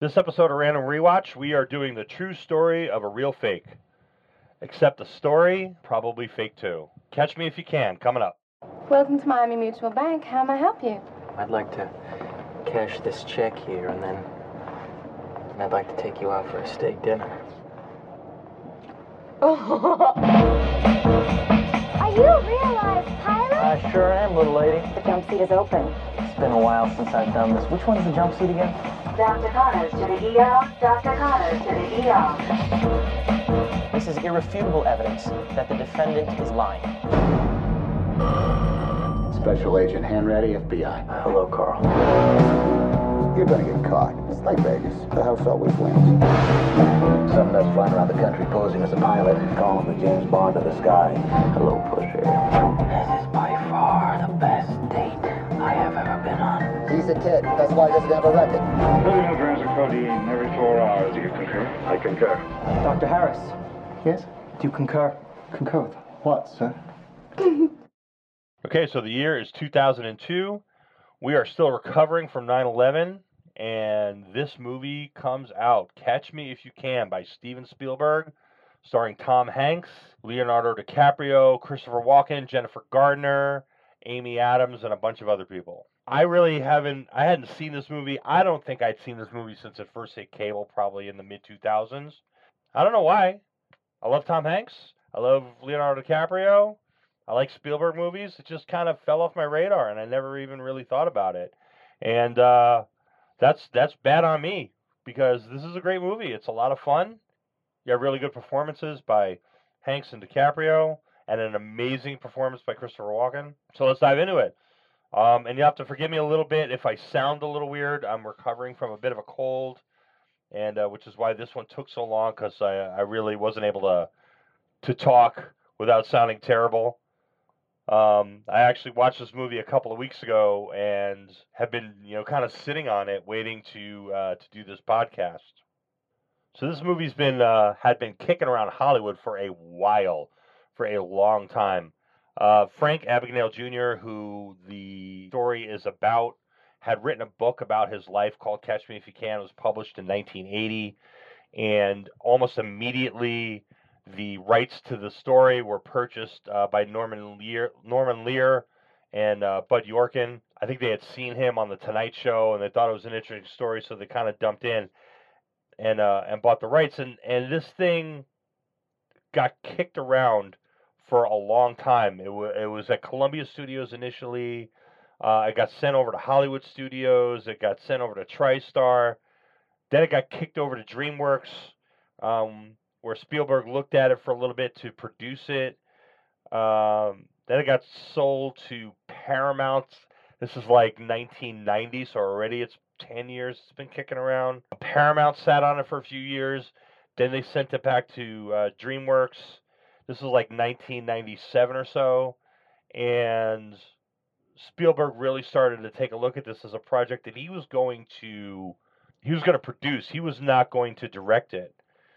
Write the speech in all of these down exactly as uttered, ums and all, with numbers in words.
this episode of Random Rewatch, we are doing the true story of a real fake. Except the story, probably fake too. Catch me if you can, coming up. Welcome to Miami Mutual Bank. How may I help you? I'd like to cash this check here, and then and I'd like to take you out for a steak dinner. Are you a real-life pilot? I sure am, little lady. The jump seat is open. It's been a while since I've done this. Which one's the jump seat again? Doctor Connors to the E R. Doctor Connors to the E R. This is irrefutable evidence that the defendant is lying. Special Agent Hanratty, F B I. Hello, Carl. You're gonna get caught. It's like Vegas. The house always wins. Some nuts flying around the country posing as a pilot, calling the James Bond of the sky. Hello, Pusher. This is by far the best date I have ever been on. He's a kid. That's why he doesn't have a record. thirty milligrams of codeine every four hours. Do you concur? I concur. Doctor Harris, Yes? do you concur? Concur with what, sir? Okay, so the year is two thousand two. We are still recovering from nine eleven, and this movie comes out, Catch Me If You Can, by Steven Spielberg, starring Tom Hanks, Leonardo DiCaprio, Christopher Walken, Jennifer Gardner, Amy Adams, and a bunch of other people. I really haven't, I hadn't seen this movie. I don't think I'd seen this movie since it first hit cable, probably in the mid two thousands. I don't know why. I love Tom Hanks. I love Leonardo DiCaprio. I like Spielberg movies. It just kind of fell off my radar, and I never even really thought about it. And uh, that's that's bad on me, because this is a great movie. It's a lot of fun. You have really good performances by Hanks and DiCaprio, and an amazing performance by Christopher Walken. So let's dive into it. Um, and you have to forgive me a little bit if I sound a little weird. I'm recovering from a bit of a cold, and uh, which is why this one took so long, because I, I really wasn't able to to talk without sounding terrible. Um, I actually watched this movie a couple of weeks ago and have been, you know, kind of sitting on it, waiting to uh, to do this podcast. So this movie's been uh, had been kicking around Hollywood for a while, for a long time. Uh, Frank Abagnale Junior, who the story is about, had written a book about his life called Catch Me If You Can. It was published in nineteen eighty, and almost immediately the rights to the story were purchased uh, by Norman Lear, Norman Lear and uh, Bud Yorkin. I think they had seen him on The Tonight Show, and they thought it was an interesting story, so they kind of dumped in and uh, and bought the rights. And, and this thing got kicked around for a long time. It, w- it was at Columbia Studios initially. Uh, it got sent over to Hollywood Studios. It got sent over to TriStar. Then it got kicked over to DreamWorks, um, where Spielberg looked at it for a little bit to produce it. Um, then it got sold to Paramount. This is like nineteen ninety, so already it's ten years it's been kicking around. Paramount sat on it for a few years. Then they sent it back to uh, DreamWorks. This was like nineteen ninety-seven or so. And Spielberg really started to take a look at this as a project that he was going to, he was going to produce. He was not going to direct it.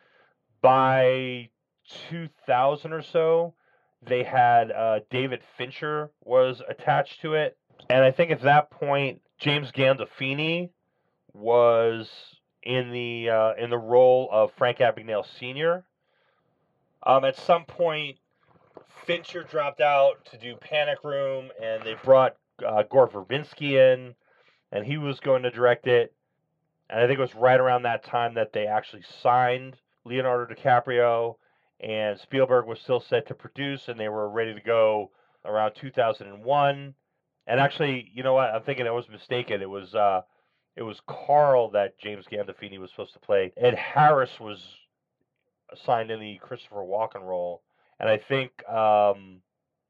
By two thousand or so, they had uh, David Fincher was attached to it. And I think at that point, James Gandolfini was in the uh, in the role of Frank Abagnale Senior Um, at some point, Fincher dropped out to do Panic Room, and they brought uh, Gore Verbinski in, and he was going to direct it. And I think it was right around that time that they actually signed Leonardo DiCaprio, and Spielberg was still set to produce, and they were ready to go around two thousand one. And actually, you know what? I'm thinking I was mistaken. It was uh, it was Carl that James Gandolfini was supposed to play. Ed Harris was assigned in the Christopher Walken role, and I think um,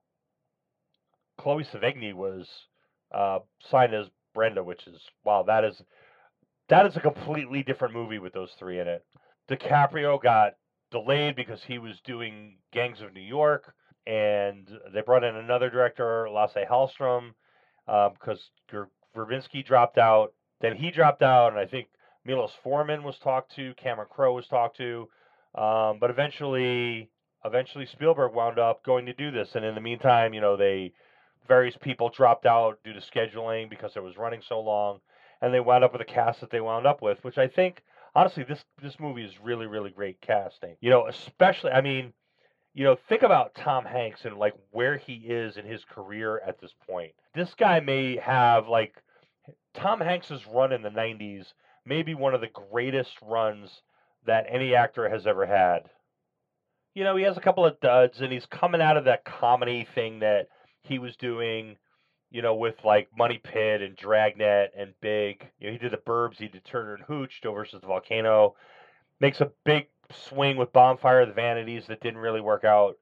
Chloe Sevigny was uh, signed as Brenda, which is wow. That is that is a completely different movie with those three in it. DiCaprio got delayed because he was doing Gangs of New York, and they brought in another director, Lasse Hallström, uh, because Verbinski dropped out. Then he dropped out, and I think Milos Forman was talked to, Cameron Crowe was talked to, um, but eventually, eventually Spielberg wound up going to do this. And in the meantime, you know, they various people dropped out due to scheduling because it was running so long, and they wound up with a cast that they wound up with, which I think honestly, this this movie is really, really great casting. You know, especially, I mean, you know, think about Tom Hanks and like where he is in his career at this point. This guy may have like Tom Hanks's run in the nineties, maybe one of the greatest runs that any actor has ever had. You know, he has a couple of duds, and he's coming out of that comedy thing that he was doing, you know, with like Money Pit and Dragnet and Big. You know, he did the Burbs, he did Turner and Hooch, Joe versus the Volcano. Makes a big swing with Bonfire of the Vanities that didn't really work out.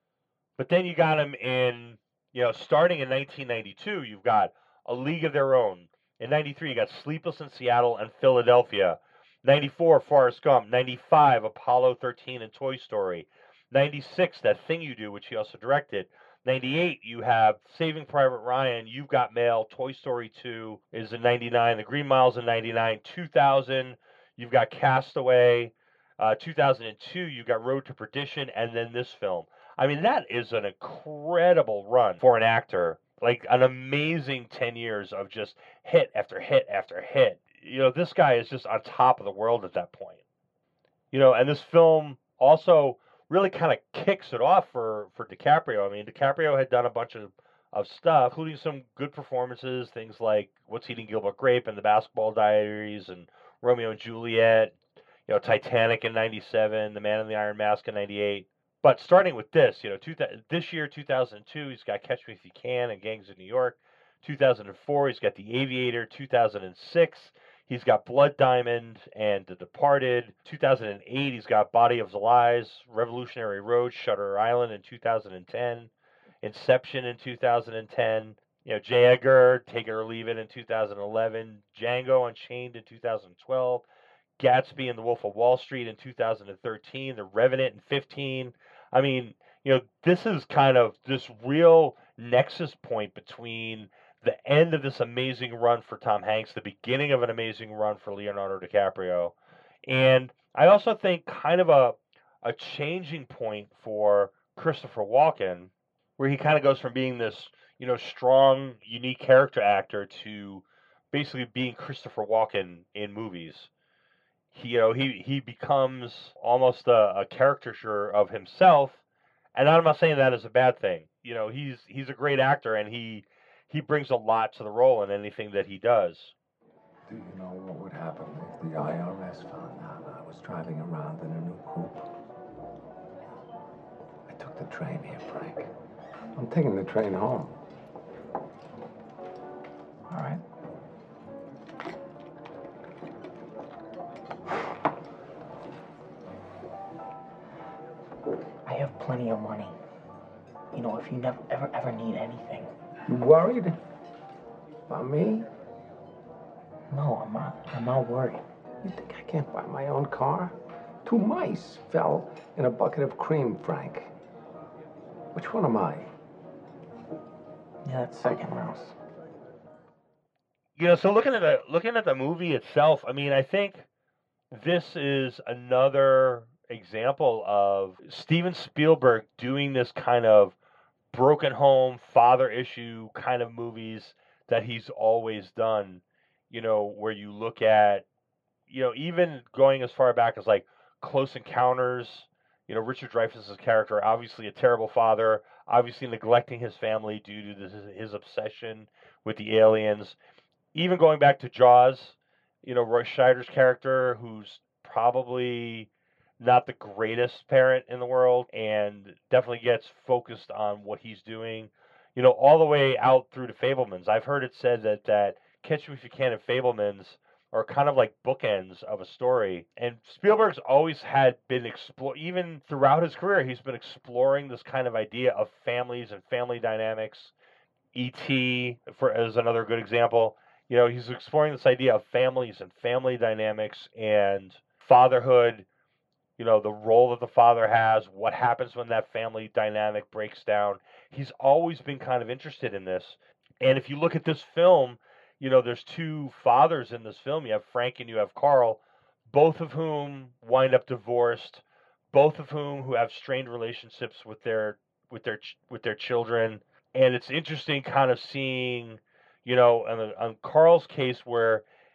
But then you got him in, you know, starting in nineteen ninety-two, you've got A League of Their Own. In ninety-three, you got Sleepless in Seattle and Philadelphia. ninety-four, Forrest Gump. ninety-five, Apollo thirteen and Toy Story. ninety-six, That Thing You Do, which he also directed. ninety-eight, you have Saving Private Ryan, You've Got Mail, Toy Story two is in ninety-nine, The Green Mile's in ninety-nine, two thousand, you've got Castaway. Uh, two thousand two, you got Road to Perdition, and then this film. I mean, that is an incredible run for an actor. Like an amazing ten years of just hit after hit after hit. You know, this guy is just on top of the world at that point. You know, and this film also really kind of kicks it off for, for DiCaprio. I mean, DiCaprio had done a bunch of, of stuff, including some good performances, things like What's Eating Gilbert Grape and The Basketball Diaries and Romeo and Juliet, you know, Titanic in ninety-seven, The Man in the Iron Mask in ninety-eight. But starting with this, you know, two, this year, two thousand two, he's got Catch Me If You Can and Gangs of New York. two thousand four, he's got The Aviator. two thousand six, he's got Blood Diamond and The Departed. two thousand eight, he's got Body of Lies, Revolutionary Road, Shutter Island in two thousand ten, Inception in two thousand ten, you know, J. Edgar, Take It or Leave It in two thousand eleven, Django Unchained in two thousand twelve, Gatsby and The Wolf of Wall Street in two thousand thirteen, The Revenant in fifteen. I mean, you know, this is kind of this real nexus point between the end of this amazing run for Tom Hanks, the beginning of an amazing run for Leonardo DiCaprio, and I also think kind of a a changing point for Christopher Walken, where he kind of goes from being this, you know, strong, unique character actor to basically being Christopher Walken in movies. He, you know, he he becomes almost a, a caricature of himself, and I'm not saying that is a bad thing. You know, he's he's a great actor, and he he brings a lot to the role in anything that he does. Do you know what would happen if the I R S found out I was driving around in a new coupe? I took the train here, Frank. I'm taking the train home. All right. I have plenty of money. You know, if you never, ever, ever need anything. You worried about me? No, I'm not. I'm not worried. You think I can't buy my own car? Two mice fell in a bucket of cream, Frank. Which one am I? Yeah, that's second mouse. You know, so looking at the looking at the movie itself, I mean, I think this is another example of Steven Spielberg doing this kind of broken home father issue kind of movies that he's always done. You know, where you look at, you know, even going as far back as like Close Encounters. You know, Richard Dreyfuss's character, obviously a terrible father, obviously neglecting his family due to this, his obsession with the aliens. Even going back to Jaws, you know, Roy Scheider's character, who's probably not the greatest parent in the world and definitely gets focused on what he's doing, you know, all the way out through to Fabelmans. I've heard it said that, that Catch Me If You Can and Fabelmans are kind of like bookends of a story. And Spielberg's always had been explore, even throughout his career, he's been exploring this kind of idea of families and family dynamics. E T for as another good example. You know, he's exploring this idea of families and family dynamics and fatherhood, you know, the role that the father has, what happens when that family dynamic breaks down. He's always been kind of interested in this. And if you look at this film, you know, there's two fathers in this film. You have Frank and you have Carl, both of whom wind up divorced, both of whom who have strained relationships with their with their ch- with their children. And it's interesting kind of seeing, you know, on, the, on Carl's case where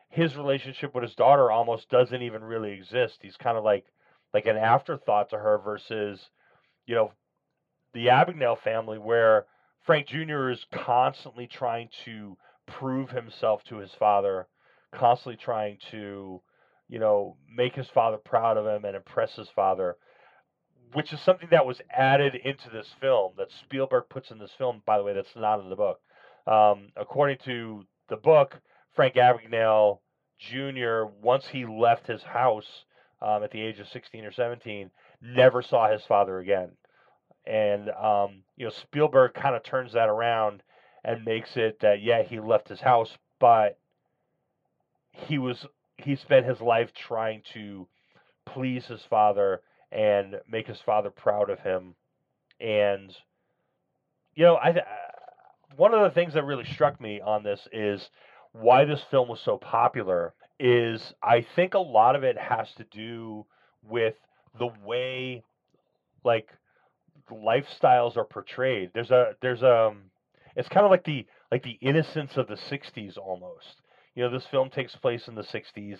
his relationship with his daughter almost doesn't even really exist. He's kind of like like an afterthought to her versus, you know, the Abagnale family, where Frank Junior is constantly trying to prove himself to his father, constantly trying to, you know, make his father proud of him and impress his father, which is something that was added into this film, that Spielberg puts in this film, by the way, that's not in the book. Um, according to the book, Frank Abagnale Junior, once he left his house um, at the age of sixteen or seventeen, never saw his father again. And, um, you know, Spielberg kind of turns that around and makes it that, yeah, he left his house, but he was, he spent his life trying to please his father and make his father proud of him. And, you know, I, one of the things that really struck me on this is why this film was so popular is I think a lot of it has to do with the way, like, lifestyles are portrayed. There's a there's a it's kind of like the like the innocence of the sixties almost. You know, this film takes place in the sixties,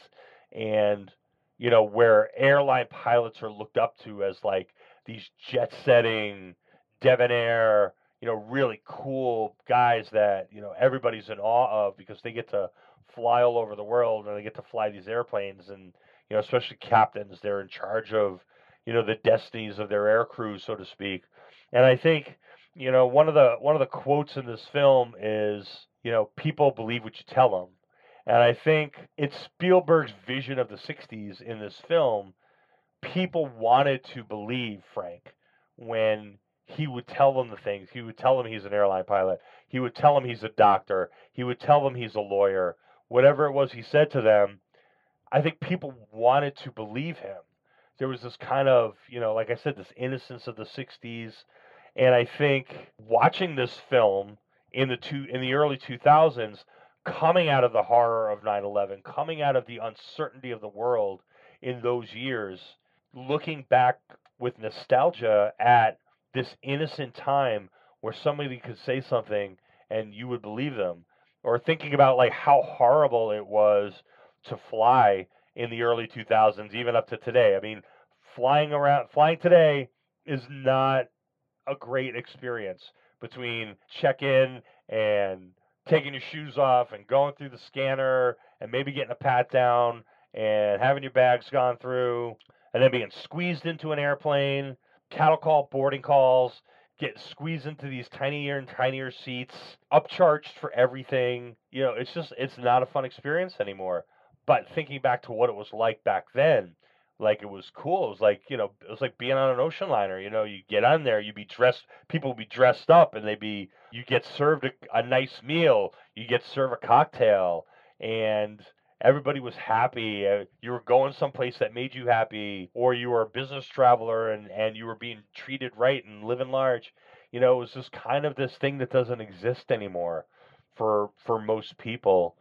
and you know where airline pilots are looked up to as like these jet-setting, debonair, you know, really cool guys that, you know, everybody's in awe of because they get to fly all over the world and they get to fly these airplanes, and you know, especially captains, they're in charge of, you know, the destinies of their air crews, so to speak. And I think, you know, one of the one of the quotes in this film is, you know, people believe what you tell them. And I think it's Spielberg's vision of the sixties in this film. People wanted to believe Frank when he would tell them the things. He would tell them he's an airline pilot. He would tell them he's a doctor. He would tell them he's a lawyer. Whatever it was he said to them, I think people wanted to believe him. There was this kind of, you know, like I said, this innocence of the sixties. And I think watching this film in the two in the early two thousands, coming out of the horror of nine eleven, coming out of the uncertainty of the world in those years, looking back with nostalgia at this innocent time where somebody could say something and you would believe them, or thinking about like how horrible it was to fly in the early two thousands, even up to today. I mean, flying around, flying today is not a great experience between check-in and taking your shoes off and going through the scanner and maybe getting a pat down and having your bags gone through and then being squeezed into an airplane, cattle call, boarding calls, get squeezed into these tinier and tinier seats, upcharged for everything. You know, it's just, it's not a fun experience anymore. But thinking back to what it was like back then, like it was cool. It was like, you know, it was like being on an ocean liner. You know, you get on there, you be dressed, people would be dressed up, and they be, you get served a, a nice meal, you get served a cocktail, and everybody was happy. Uh, you were going someplace that made you happy, or you were a business traveler and, and you were being treated right and living large. You know, it was just kind of this thing that doesn't exist anymore for for most people.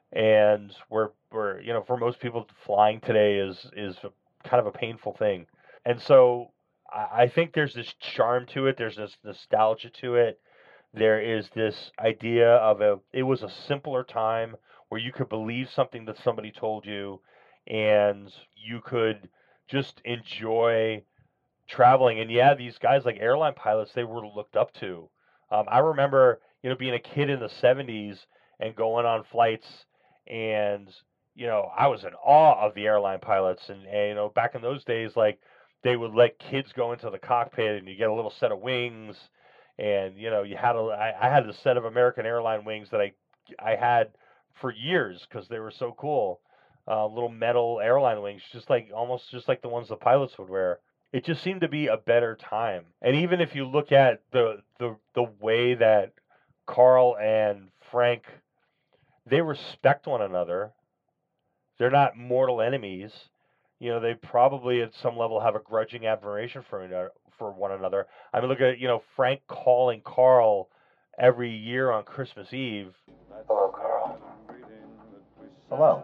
And we're, we're you know, for most people, flying today is is a, kind of a painful thing. And so I, I think there's this charm to it. There's this nostalgia to it. There is this idea of a, it was a simpler time where you could believe something that somebody told you and you could just enjoy traveling. And yeah, these guys like airline pilots, they were looked up to. Um, I remember, you know, being a kid in the seventies and going on flights, and you know, I was in awe of the airline pilots. And, and you know, back in those days, like they would let kids go into the cockpit, and you get a little set of wings, and you know, you had a, I, I had a set of American Airline wings that I I had for years because they were so cool. Uh, little metal airline wings, just like almost just like the ones the pilots would wear. It just seemed to be a better time. And even if you look at the the the way that Carl and Frank, they respect one another. They're not mortal enemies. You know, they probably at some level have a grudging admiration for ano- for one another. I mean, look at, you know, Frank calling Carl every year on Christmas Eve. Hello, Carl. Hello.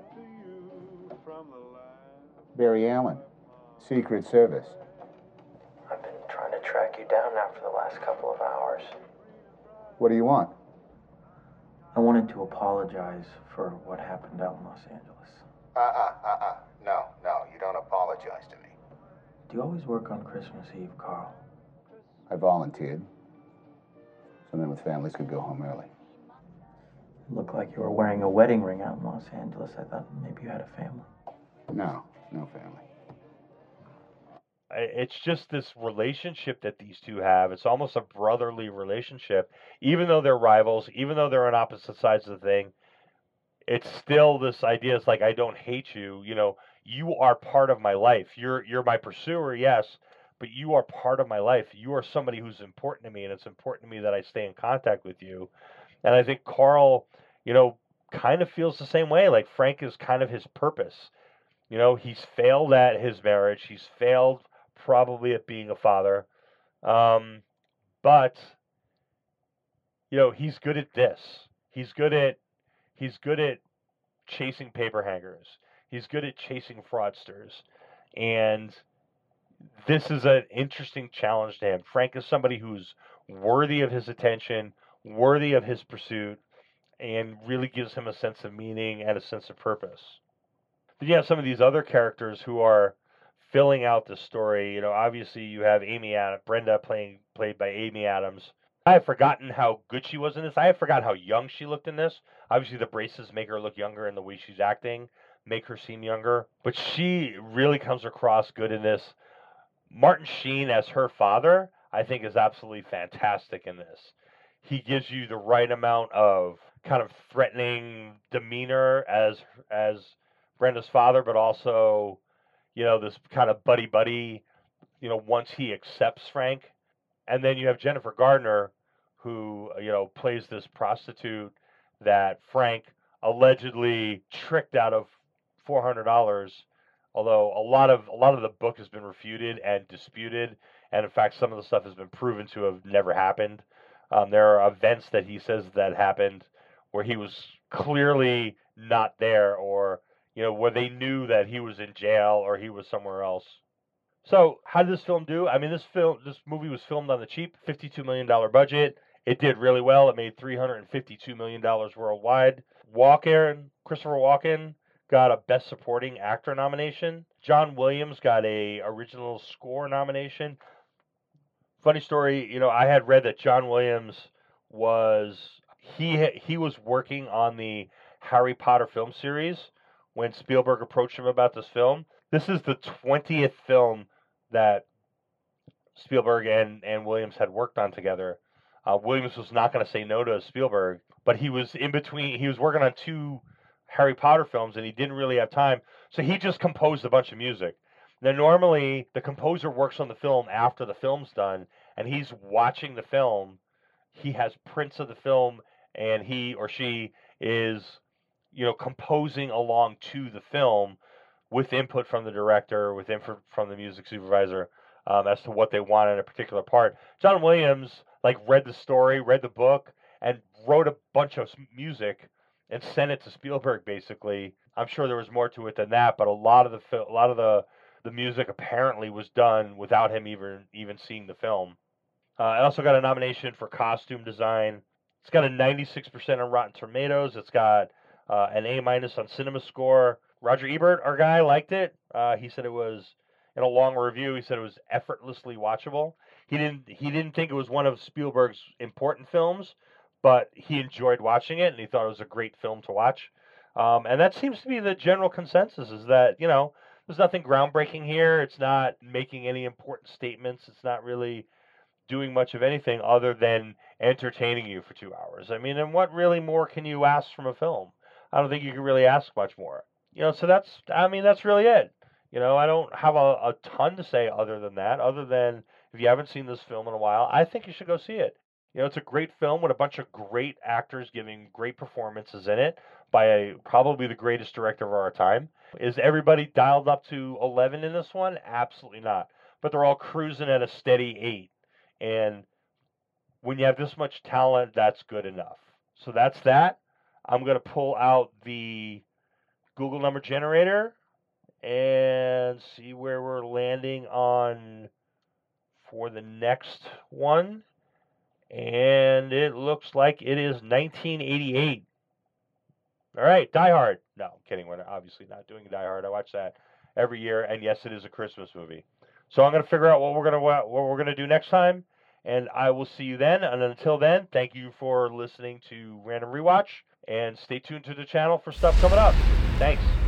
Barry Allen, Secret Service. I've been trying to track you down now for the last couple of hours. What do you want? I wanted to apologize for what happened out in Los Angeles. Uh-uh, uh-uh. No, no, you don't apologize to me. Do you always work on Christmas Eve, Carl? I volunteered. So men with families could go home early. It looked like you were wearing a wedding ring out in Los Angeles. I thought maybe you had a family. No, no family. I- It's just this relationship that these two have. It's almost a brotherly relationship. Even though they're rivals, even though they're on opposite sides of the thing, it's still this idea. It's like, I don't hate you. You know, you are part of my life. You're you're my pursuer, yes, but you are part of my life. You are somebody who's important to me, and it's important to me that I stay in contact with you. And I think Carl, you know, kind of feels the same way. Like Frank is kind of his purpose. You know, he's failed at his marriage. He's failed probably at being a father. Um, but you know, he's good at this. He's good at he's good at chasing paper hangers. He's good at chasing fraudsters. And this is an interesting challenge to him. Frank is somebody who's worthy of his attention, worthy of his pursuit, and really gives him a sense of meaning and a sense of purpose. Then you have some of these other characters who are filling out the story. You know, obviously you have Amy Adams, Brenda playing played by Amy Adams. I have forgotten how good she was in this. I have forgotten how young she looked in this. Obviously the braces make her look younger, and the way she's acting make her seem younger. But she really comes across good in this. Martin Sheen as her father, I think, is absolutely fantastic in this. He gives you the right amount of kind of threatening demeanor as as Brenda's father, but also, you know, this kind of buddy buddy, you know, once he accepts Frank. And then you have Jennifer Gardner, who, you know, plays this prostitute that Frank allegedly tricked out of four hundred dollars. Although a lot of a lot of the book has been refuted and disputed, and in fact, some of the stuff has been proven to have never happened. Um, there are events that he says that happened where he was clearly not there, or you know, where they knew that he was in jail or he was somewhere else. So, how did this film do? I mean, this film, this movie was filmed on the cheap, fifty-two million dollar budget. It did really well. It made three hundred fifty-two million dollars worldwide. Walken, Christopher Walken, got a Best Supporting Actor nomination. John Williams got a Original Score nomination. Funny story, you know, I had read that John Williams was he he was working on the Harry Potter film series when Spielberg approached him about this film. This is the twentieth film that Spielberg and, and Williams had worked on together. Uh, Williams was not going to say no to Spielberg, but he was in between. He was working on two Harry Potter films, and he didn't really have time, so he just composed a bunch of music. Now, normally, the composer works on the film after the film's done, and he's watching the film. He has prints of the film, and he or she is, you know, composing along to the film with input from the director, with input from the music supervisor, um, as to what they want in a particular part. John Williams, like, read the story, read the book, and wrote a bunch of music and sent it to Spielberg. Basically, I'm sure there was more to it than that, but a lot of the fil- a lot of the the music apparently was done without him even even seeing the film. Uh, I also got a nomination for costume design. It's got a ninety-six percent on Rotten Tomatoes. It's got uh, an A minus on Cinema Score. Roger Ebert, our guy, liked it. Uh, he said it was, in a long review, he said it was effortlessly watchable. He didn't he didn't think it was one of Spielberg's important films, but he enjoyed watching it, and he thought it was a great film to watch. Um, and that seems to be the general consensus, is that, you know, there's nothing groundbreaking here. It's not making any important statements. It's not really doing much of anything other than entertaining you for two hours. I mean, and what really more can you ask from a film? I don't think you can really ask much more. You know, so that's, I mean, that's really it. You know, I don't have a, a ton to say other than that, other than if you haven't seen this film in a while, I think you should go see it. You know, it's a great film with a bunch of great actors giving great performances in it by a, probably the greatest director of our time. Is everybody dialed up to eleven in this one? Absolutely not. But they're all cruising at a steady eight. And when you have this much talent, that's good enough. So that's that. I'm going to pull out the Google number generator and see where we're landing on for the next one. And it looks like it is nineteen eighty-eight. All right, Die Hard. No, I'm kidding. We're obviously not doing Die Hard. I watch that every year, and yes, it is a Christmas movie. So I'm going to figure out what we're going to what we're going to do next time, and I will see you then. And until then, thank you for listening to Random Rewatch, and stay tuned to the channel for stuff coming up. Thanks.